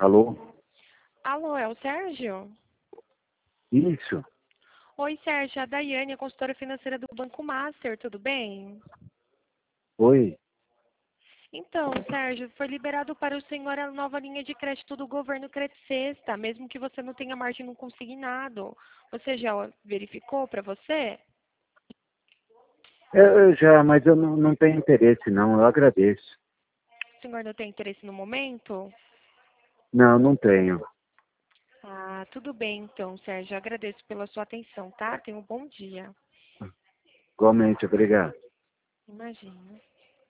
Alô? Alô, é o Sérgio? Isso? Oi, Sérgio, a Daiane, a consultora financeira do Banco Master, tudo bem? Oi? Então, Sérgio, foi liberado para o senhor a nova linha de crédito do governo Credicesta, mesmo que você não tenha margem no consignado. Você já verificou para você? Eu já, mas eu não tenho interesse não, eu agradeço. O senhor não tem interesse no momento? Não, não tenho. Ah, tudo bem então, Sérgio. Agradeço pela sua atenção, tá? Tenha um bom dia. Igualmente, obrigado. Imagina.